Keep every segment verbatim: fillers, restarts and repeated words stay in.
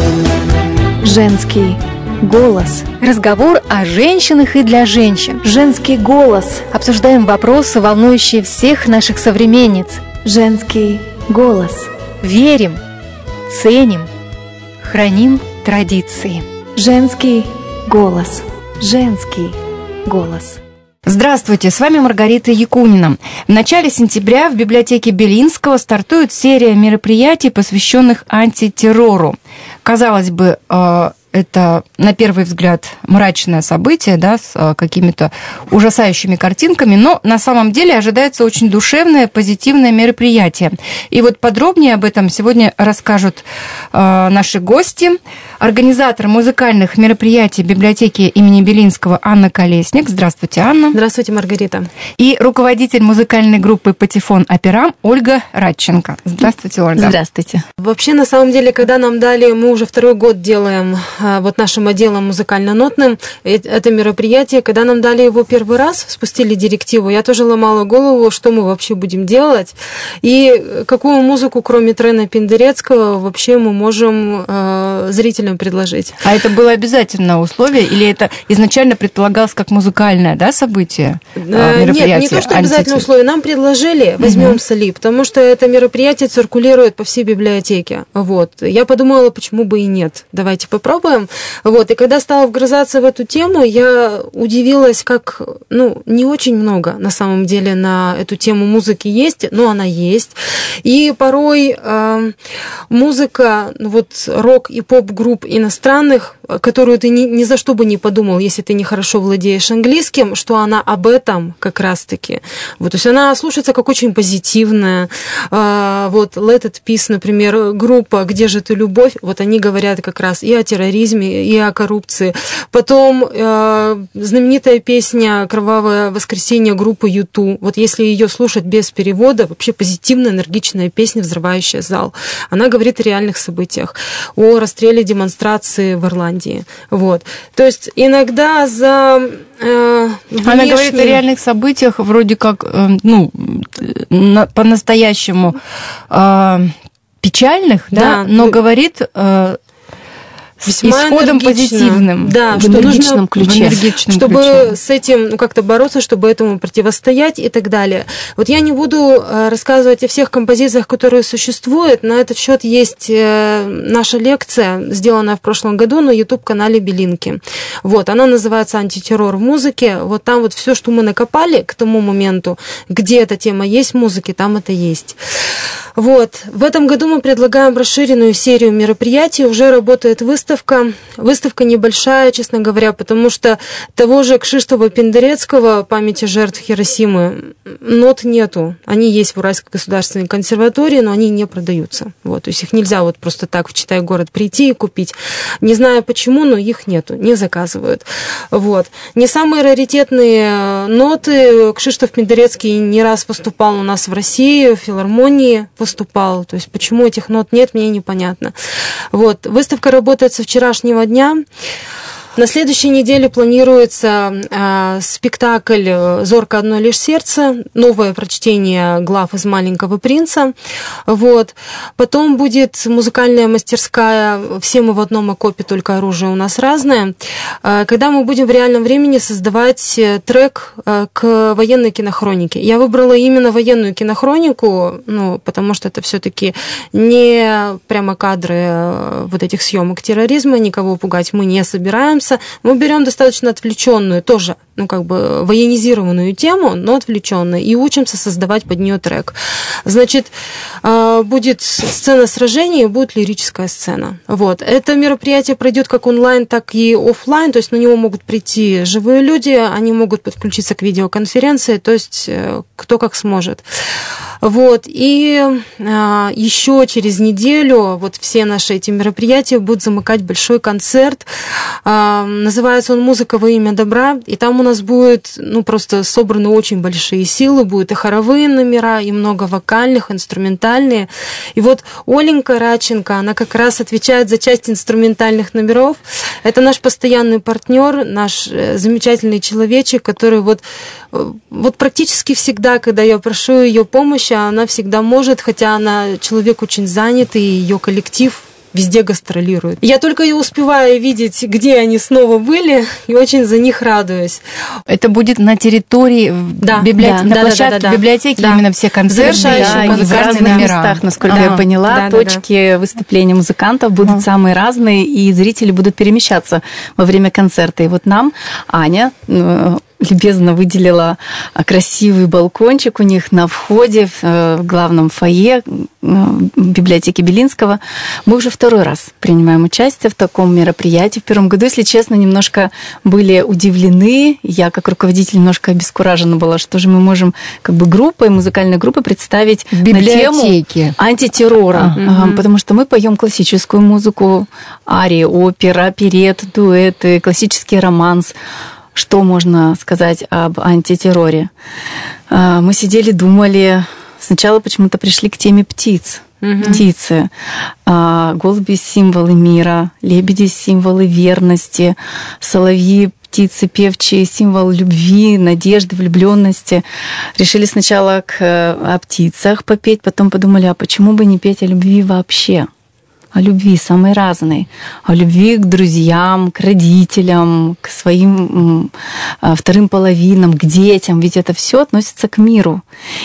Женский голос. Разговор о женщинах и для женщин. Женский голос. Обсуждаем вопросы, волнующие всех наших современниц. Женский голос. Верим, ценим, храним традиции. Женский голос. Женский голос. Здравствуйте, с вами Маргарита Якунина. В начале сентября в библиотеке Белинского стартует серия мероприятий, посвященных антитеррору. Казалось бы, это, на первый взгляд, мрачное событие, да, с какими-то ужасающими картинками, но на самом деле ожидается очень душевное, позитивное мероприятие. И вот подробнее об этом сегодня расскажут э, наши гости. Организатор музыкальных мероприятий библиотеки имени Белинского Анна Колесник. Здравствуйте, Анна. Здравствуйте, Маргарита. И руководитель музыкальной группы «Патефон Операм» Ольга Радченко. Здравствуйте, Ольга. Здравствуйте. Вообще, на самом деле, когда нам дали, мы уже второй год делаем вот нашим отделом музыкально-нотным это мероприятие, когда нам дали его первый раз, спустили директиву, я тоже ломала голову, что мы вообще будем делать, и какую музыку, кроме Трена Пендерецкого, вообще мы можем э, зрителям предложить. А это было обязательное условие, или это изначально предполагалось как музыкальное, да, событие? Э, нет, не то, что обязательное условие. Нам предложили, возьмем угу. Соли, потому что это мероприятие циркулирует по всей библиотеке. Вот. Я подумала, почему бы и нет. Давайте попробуем. Вот. И когда стала вгрызаться в эту тему, я удивилась, как, ну, не очень много на самом деле на эту тему музыки есть, но она есть. И порой э, музыка, вот рок и поп-групп иностранных, которую ты ни, ни за что бы не подумал, если ты не хорошо владеешь английским, что она об этом как раз-таки. Вот, то есть она слушается как очень позитивная. Э, вот Let It Peace, например, группа «Где же ты, любовь?», вот они говорят как раз и о терроризме, и о коррупции. Потом э, знаменитая песня «Кровавое воскресенье» группы ю ту. Вот если ее слушать без перевода, вообще позитивная, энергичная песня, взрывающая зал. Она говорит о реальных событиях, о расстреле демонстрации в Ирландии. Вот. То есть иногда за э, внешним... Она говорит о реальных событиях вроде как, э, ну, на, по-настоящему э, печальных, да, да, но говорит... Э, с исходом позитивным, да, в что энергичном нужно, ключе, в энергичном чтобы ключе. С этим ну, как-то бороться, чтобы этому противостоять и так далее. Вот я не буду рассказывать о всех композициях, которые существуют. На этот счет есть наша лекция, сделанная в прошлом году на YouTube-канале Белинки. Вот, она называется «Антитеррор в музыке». Вот там вот все, что мы накопали к тому моменту, где эта тема есть в музыке, там это есть. Вот. В этом году мы предлагаем расширенную серию мероприятий. Уже работает выставка. Выставка небольшая, честно говоря, потому что того же Кшиштофа Пендерецкого, памяти жертв Хиросимы, нот нету. Они есть в Уральской государственной консерватории, но они не продаются. Вот. То есть их нельзя вот просто так в Читай-город прийти и купить. Не знаю почему, но их нету, не заказывают. Вот. Не самые раритетные ноты. Кшиштоф Пендерецкий не раз выступал у нас в России, в филармонии выступал. То есть почему этих нот нет, мне непонятно. Вот. Выставка работает со вчерашнего дня. На следующей неделе планируется э, спектакль «Зорко одно лишь сердце», новое прочтение глав из «Маленького принца». Вот. Потом будет музыкальная мастерская «Все мы в одном окопе, только оружие у нас разное», э, когда мы будем в реальном времени создавать трек э, к военной кинохронике. Я выбрала именно военную кинохронику, ну, потому что это все-таки не прямо кадры э, вот этих съемок терроризма, никого пугать мы не собираемся. Мы берем достаточно отвлеченную, тоже, ну, как бы военизированную тему, но отвлеченную, и учимся создавать под нее трек. Значит, будет сцена сражений, будет лирическая сцена. Вот. Это мероприятие пройдет как онлайн, так и офлайн, то есть на него могут прийти живые люди, они могут подключиться к видеоконференции, то есть кто как сможет. Вот. И а, еще через неделю вот все наши эти мероприятия будут замыкать большой концерт. А, называется он «Музыка во имя добра». И там у нас будет, ну, просто собраны очень большие силы. Будут и хоровые номера, и много вокальных, инструментальные. И вот Оленька Радченко, она как раз отвечает за часть инструментальных номеров. Это наш постоянный партнер, наш замечательный человечек, который вот, вот практически всегда, когда я прошу ее помощи, она всегда может, хотя она человек очень занятый, и ее коллектив везде гастролируют. Я только и успеваю видеть, где они снова были, и очень за них радуюсь. Это будет на территории да, библиотеки, да, на да, площадке да, да, да. библиотеки, да. именно все концерты, да, и в разных номера. местах, насколько да. я поняла, да, точки да, да. выступления музыкантов будут да. самые разные, и зрители будут перемещаться во время концерта. И вот нам Аня любезно выделила красивый балкончик у них на входе в главном фойе библиотеки Белинского. Мы уже второй раз принимаем участие в таком мероприятии. В первом году, если честно, немножко были удивлены. Я, как руководитель, немножко обескуражена была, что же мы можем как бы группой, музыкальной группой представить в библиотеке на тему антитеррора. А. Потому что мы поем классическую музыку, арии, опера, оперет, дуэты, классический романс. Что можно сказать об антитерроре? Мы сидели, думали. Сначала почему-то пришли к теме птиц. Угу. Птицы. Голуби – символы мира, лебеди – символы верности, соловьи, птицы певчие – символ любви, надежды, влюбленности. Решили сначала к, о птицах попеть, потом подумали, а почему бы не петь о любви вообще? О любви самой разной, о любви к друзьям, к родителям, к своим вторым половинам, к детям, ведь это все относится к миру.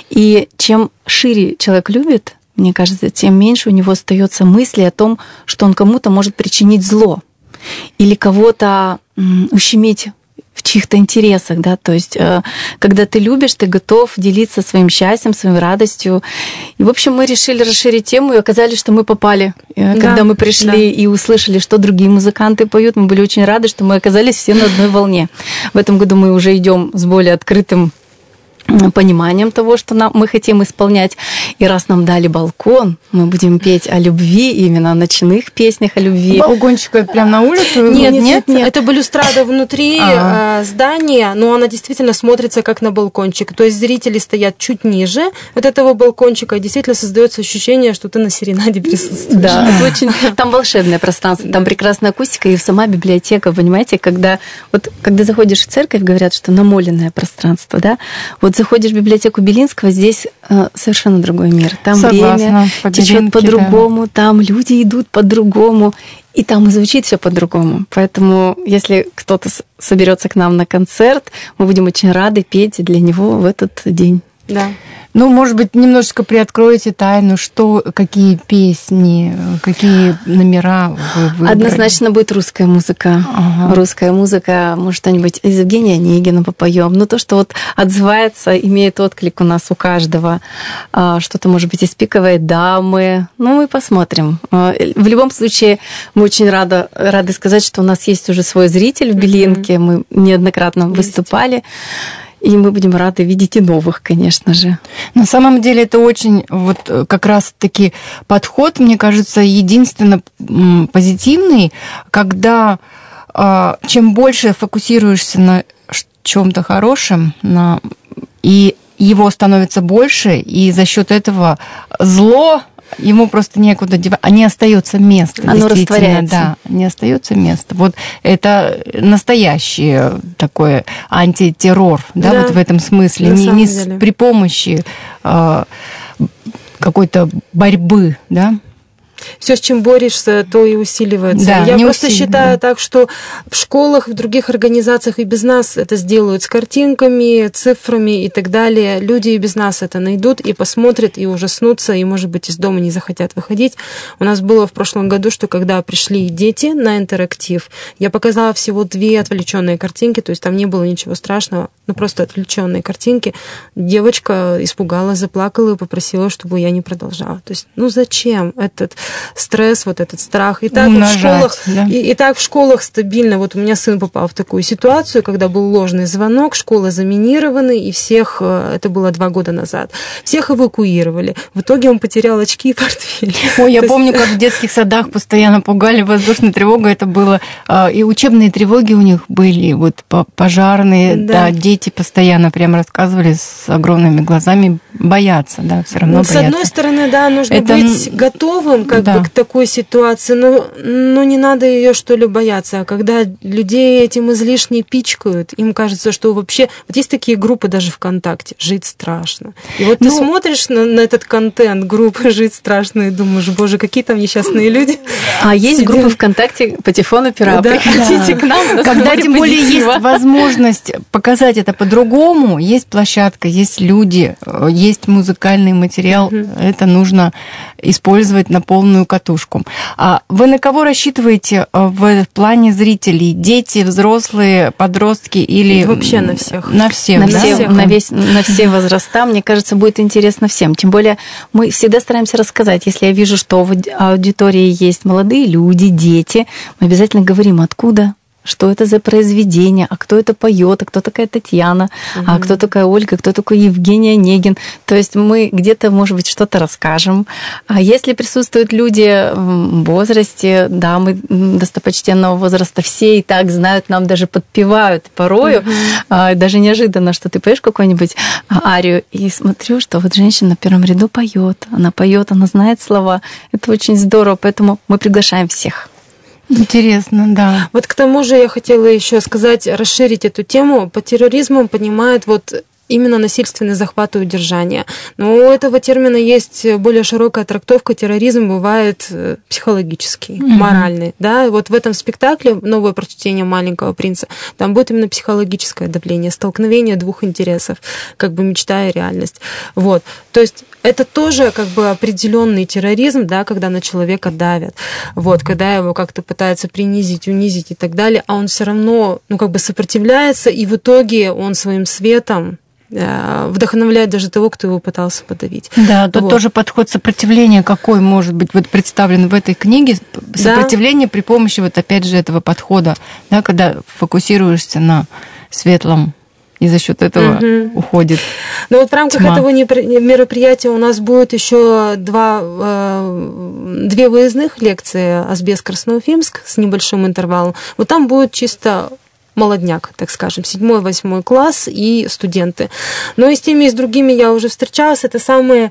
И чем шире человек любит, мне кажется, тем меньше у него остается мысли о том, что он кому-то может причинить зло или кого-то ущемить в чьих-то интересах, да, то есть когда ты любишь, ты готов делиться своим счастьем, своей радостью. И, в общем, мы решили расширить тему, и оказалось, что мы попали. Да, когда мы пришли да. и услышали, что другие музыканты поют, мы были очень рады, что мы оказались все на одной волне. В этом году мы уже идем с более открытым пониманием того, что нам, мы хотим исполнять. И раз нам дали балкон, мы будем петь о любви, именно о ночных песнях о любви. Балкончика прямо на улицу? Нет, нет, нет, нет. Это балюстрада внутри ага. здания, но она действительно смотрится как на балкончик. То есть зрители стоят чуть ниже вот этого балкончика, и действительно создается ощущение, что ты на серенаде присутствуешь. Да, очень. Там волшебное пространство, там прекрасная акустика, и сама библиотека, понимаете, когда вот когда заходишь в церковь, говорят, что намоленное пространство, да, вот заходишь в библиотеку Белинского, здесь э, совершенно другой мир. Там Согласна, время течет по-другому, да. там люди идут по-другому, и там и звучит все по-другому. Поэтому, если кто-то соберется к нам на концерт, мы будем очень рады петь для него в этот день. Да. Ну, может быть, немножечко приоткроете тайну, что, какие песни, какие номера вы выбрали? Однозначно будет русская музыка. Ага. Русская музыка, может, что-нибудь из Евгения Онегина попоем. Но то, что вот отзывается, имеет отклик у нас у каждого. Что-то, может быть, из «Пиковой дамы». Ну, мы посмотрим. В любом случае, мы очень рады, рады сказать, что у нас есть уже свой зритель в Белинке. Mm-hmm. Мы неоднократно есть. выступали. И мы будем рады видеть и новых, конечно же. На самом деле это очень вот как раз-таки подход, мне кажется, единственно позитивный, когда чем больше фокусируешься на чем-то хорошем, на... и его становится больше, и за счет этого зло ему просто некуда девать, а не остается место. Оно растворяется. Да, не остается места. Вот это настоящий такой антитеррор, да, да вот в этом смысле. Не, не с, при помощи э, какой-то борьбы, да. Все, с чем борешься, то и усиливается. Да, Я просто усилив... считаю так, что в школах, в других организациях и без нас это сделают с картинками, цифрами и так далее. Люди и без нас это найдут и посмотрят, и ужаснутся, и, может быть, из дома не захотят выходить. У нас было в прошлом году, что когда пришли дети на интерактив, я показала всего две отвлеченные картинки, то есть там не было ничего страшного, но просто отвлеченные картинки. Девочка испугалась, заплакала и попросила, чтобы я не продолжала. То есть, ну зачем этот стресс, вот этот страх. И так, Умножать, в школах, да? и, и так в школах стабильно. Вот у меня сын попал в такую ситуацию, когда был ложный звонок, школы заминированы, и всех, это было два года назад, всех эвакуировали. В итоге он потерял очки и портфель. Ой, я помню, как в детских садах постоянно пугали воздушной тревогой. Это было... И учебные тревоги у них были, вот пожарные, да, да дети постоянно прям рассказывали с огромными глазами, боятся, да, все равно ну, боятся. С одной стороны, да, нужно это... быть готовым к как да. бы к такой ситуации, но, но не надо ее что ли бояться. А когда людей этим излишне пичкают, им кажется, что вообще... Вот есть такие группы даже ВКонтакте, жить страшно. И вот ну, ты смотришь на, на этот контент группы «Жить страшно» и думаешь, боже, какие там несчастные люди. А есть Сидим. группа ВКонтакте «Патефон опера». Да, приходите да. к нам. Когда тем более есть возможность показать это по-другому, есть площадка, есть люди, есть музыкальный материал, угу. это нужно использовать на полную катушку. А вы на кого рассчитываете в плане зрителей? Дети, взрослые, подростки или... Вообще на всех. На всех, на, да? все, на, весь, на все возраста. Мне кажется, будет интересно всем. Тем более мы всегда стараемся рассказать. Если я вижу, что в аудитории есть молодые люди, дети, мы обязательно говорим, откуда, что это за произведение, а кто это поет, а кто такая Татьяна, угу. а кто такая Ольга, кто такой Евгений Онегин. То есть мы где-то, может быть, что-то расскажем. А если присутствуют люди в возрасте, дамы достопочтенного возраста, все и так знают, нам даже подпевают порою, угу. даже неожиданно, что ты поешь какую-нибудь арию, и смотрю, что вот женщина на первом ряду поет, она поет, она знает слова. Это очень здорово, поэтому мы приглашаем всех. Интересно, да. Вот к тому же я хотела еще сказать, расширить эту тему. Под терроризмом понимают вот именно насильственный захват и удержание. Но у этого термина есть более широкая трактовка. Терроризм бывает психологический, mm-hmm. моральный. Да? Вот в этом спектакле «Новое прочтение Маленького принца» там будет именно психологическое давление, столкновение двух интересов, как бы мечта и реальность. Вот. То есть это тоже как бы определенный терроризм, да, когда на человека давят, вот, когда его как-то пытаются принизить, унизить и так далее, а он все равно, ну, как бы сопротивляется, и в итоге он своим светом вдохновляет даже того, кто его пытался подавить. Да, тут вот. Тоже подход сопротивления какой может быть вот представлен в этой книге. Сопротивление да. при помощи вот опять же этого подхода, да, когда фокусируешься на светлом, и за счет этого угу. уходит. Но вот в рамках тьма. этого мероприятия у нас будет еще два, две выездных лекции Азбест-Красноуфимск с небольшим интервалом. Вот там будет чисто молодняк, так скажем, седьмой, восьмой класс и студенты. Но и с теми, и с другими я уже встречалась. Это самые...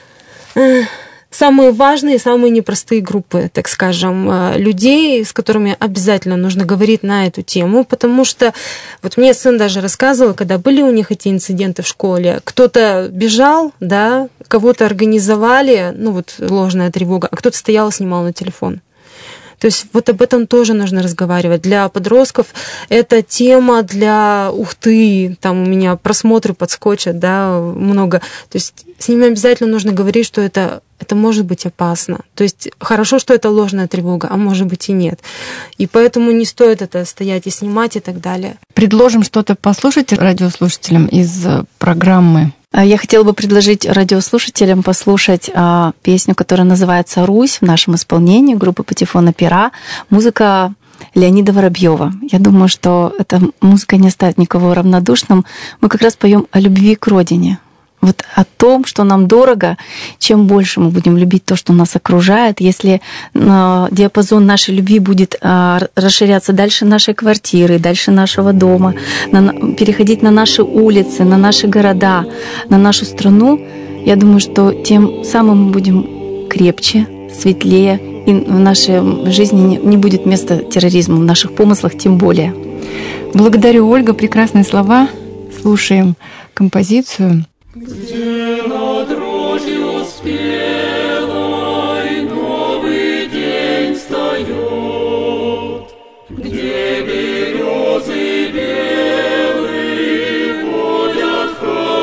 Самые важные, самые непростые группы, так скажем, людей, с которыми обязательно нужно говорить на эту тему, потому что вот мне сын даже рассказывал, когда были у них эти инциденты в школе, кто-то бежал, да, кого-то организовали, ну вот ложная тревога, а кто-то стоял и снимал на телефон. То есть вот об этом тоже нужно разговаривать. Для подростков это тема для ухты, там у меня просмотры подскочат, да, много. То есть с ними обязательно нужно говорить, что это, это может быть опасно. То есть хорошо, что это ложная тревога, а может быть и нет. И поэтому не стоит это стоять и снимать и так далее. Предложим что-то послушать радиослушателям из программы. Я хотела бы предложить радиослушателям послушать а, песню, которая называется «Русь» в нашем исполнении группы «Патефон опера». Музыка Леонида Воробьева. Я думаю, что эта музыка не оставит никого равнодушным. Мы как раз поем о любви к родине. Вот о том, что нам дорого, чем больше мы будем любить то, что нас окружает, если диапазон нашей любви будет расширяться дальше нашей квартиры, дальше нашего дома, переходить на наши улицы, на наши города, на нашу страну, я думаю, что тем самым мы будем крепче, светлее, и в нашей жизни не будет места терроризму, в наших помыслах тем более. Благодарю, Ольга, прекрасные слова. Слушаем композицию. Где над рожью спелой новый день встает, где березы белые водят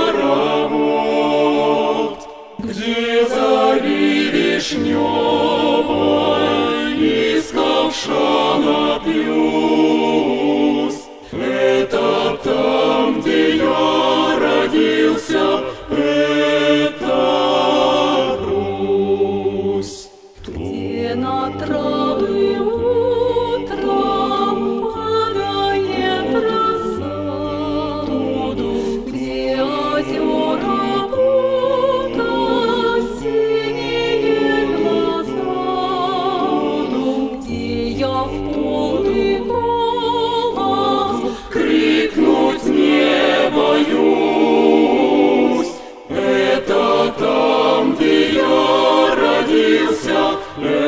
хоровод, где зари вишневой из ковшана пьюсь, это там, где я родился, это Русь. Где на травы утром падает роса, где озера будто синие глаза, где я в полный голос крикнуть не боюсь. Это там, где я родился,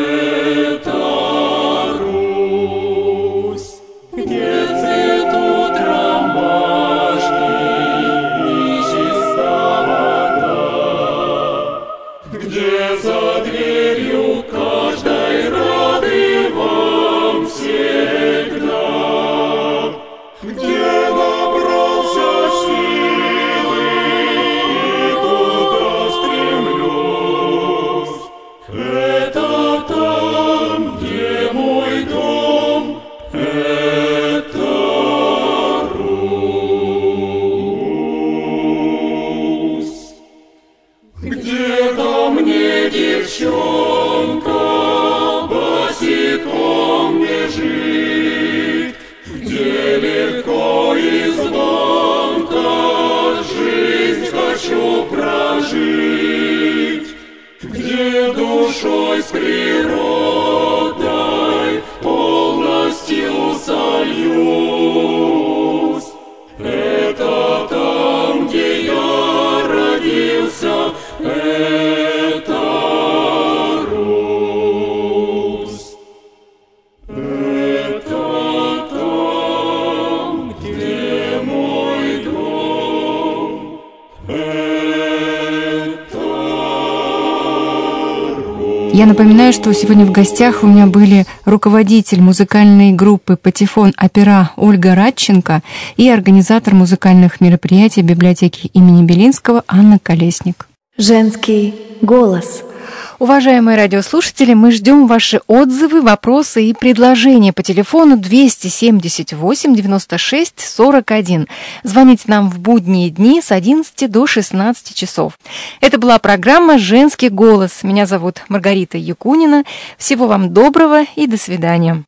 Я напоминаю, что сегодня в гостях у меня были руководитель музыкальной группы «Патефон Опера» Ольга Радченко и организатор музыкальных мероприятий библиотеки имени Белинского Анна Колесник. Женский голос. Уважаемые радиослушатели, мы ждем ваши отзывы, вопросы и предложения по телефону двести семьдесят восемь девяносто шесть сорок один. Звоните нам в будние дни с одиннадцати до шестнадцати часов. Это была программа «Женский голос». Меня зовут Маргарита Якунина. Всего вам доброго и до свидания.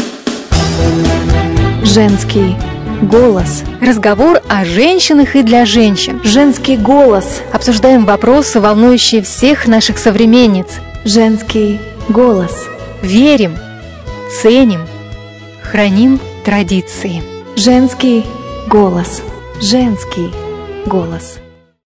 Женский голос. Разговор о женщинах и для женщин. Женский голос. Обсуждаем вопросы, волнующие всех наших современниц. Женский голос. Верим, ценим, храним традиции. Женский голос. Женский голос.